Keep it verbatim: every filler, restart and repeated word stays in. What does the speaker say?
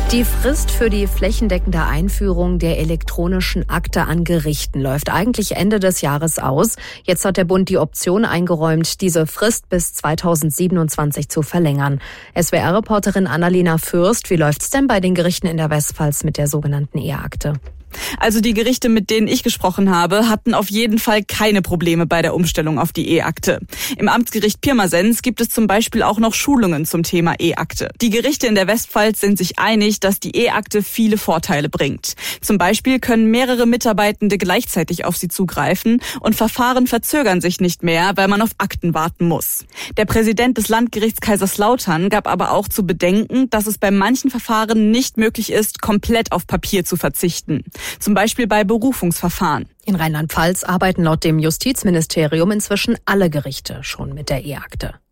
Die Frist für die flächendeckende Einführung der elektronischen Akte an Gerichten läuft eigentlich Ende des Jahres aus. Jetzt hat der Bund die Option eingeräumt, diese Frist bis zweitausendsiebenundzwanzig zu verlängern. S W R-Reporterin Annalena Fürst, wie läuft's denn bei den Gerichten in der Westpfalz mit der sogenannten E-Akte? Also die Gerichte, mit denen ich gesprochen habe, hatten auf jeden Fall keine Probleme bei der Umstellung auf die E-Akte. Im Amtsgericht Pirmasens gibt es zum Beispiel auch noch Schulungen zum Thema E-Akte. Die Gerichte in der Westpfalz sind sich einig, dass die E-Akte viele Vorteile bringt. Zum Beispiel können mehrere Mitarbeitende gleichzeitig auf sie zugreifen und Verfahren verzögern sich nicht mehr, weil man auf Akten warten muss. Der Präsident des Landgerichts Kaiserslautern gab aber auch zu bedenken, dass es bei manchen Verfahren nicht möglich ist, komplett auf Papier zu verzichten. Zum Beispiel bei Berufungsverfahren. In Rheinland-Pfalz arbeiten laut dem Justizministerium inzwischen alle Gerichte schon mit der E-Akte.